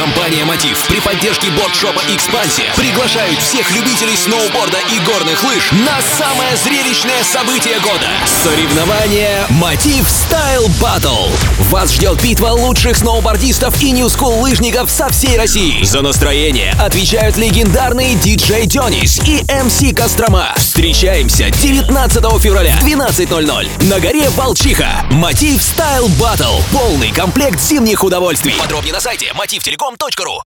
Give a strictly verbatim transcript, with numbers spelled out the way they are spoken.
Компания «Мотив» при поддержке бордшопа «Экспансия» приглашают всех любителей сноуборда и горных лыж на самое зрелищное событие года – соревнование «Мотив Стайл Баттл». Вас ждет битва лучших сноубордистов и нью-скул лыжников со всей России. За настроение отвечают легендарные диджей Дёнис и эм си Кострома. Встречаемся девятнадцатого февраля в двенадцать ноль ноль на горе Волчиха. «Мотив Стайл Баттл». Полный комплект зимних удовольствий. Подробнее на сайте мотив телеком точка ру.